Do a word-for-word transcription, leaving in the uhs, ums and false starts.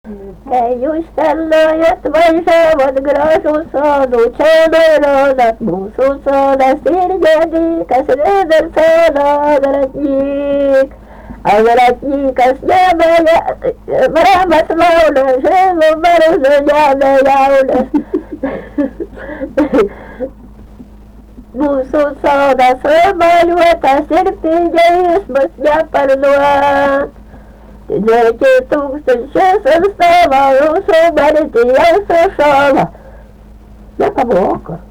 Ei, jūs tellējat vai šāvat gražu sodu, čēdērodat mūsu sodas ir ģēdīkas rēder soda agratņīk. Agratņīkas ņēmēja, brāmas lauda, žēlu baruzu ņēmē jauda. Mūsu sodas rēmaļotas ir pīģējismas ņēparduot. Dzēķi tūkstošas un stāvā jūsu baritī jāsā šāva. Ja pa boku.